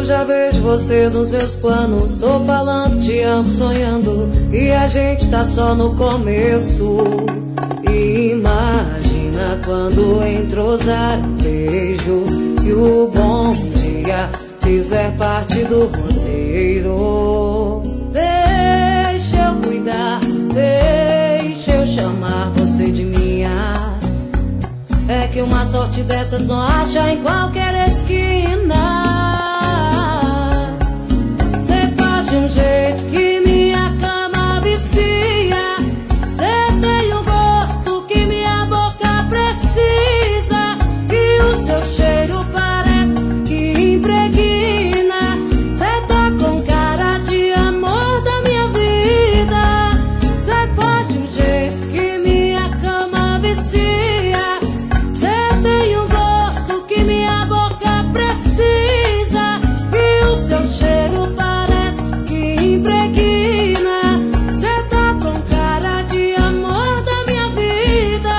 Eu já vejo você nos meus planos. Tô falando, te amo, sonhando. E a gente tá só no começo. Imagina quando entrosar um beijo e o bom dia fizer parte do roteiro. Deixa eu cuidar, deixa eu chamar você de minha. É que uma sorte dessas não acha em qualquer esquina. Cê faz de um jeito que minha cama vicia. Cê tem um gosto que minha boca precisa. E o seu cheiro parece que impregna. Cê tá com cara de amor da minha vida. Cê faz de um jeito que minha cama vicia. Tem um gosto que minha boca precisa. E o seu cheiro parece que impregna. Cê tá com cara de amor da minha vida.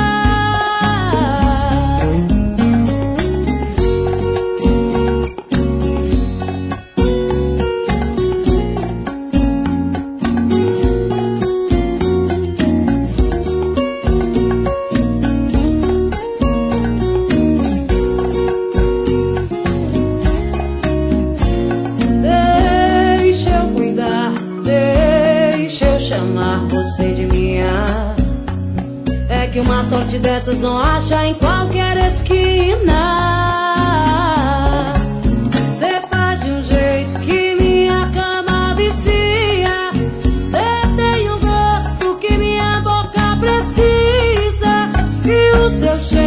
Chamar você de minha. É que uma sorte dessas não acha em qualquer esquina. Cê faz de um jeito que minha cama vicia. Cê tem um gosto que minha boca precisa. E o seu cheiro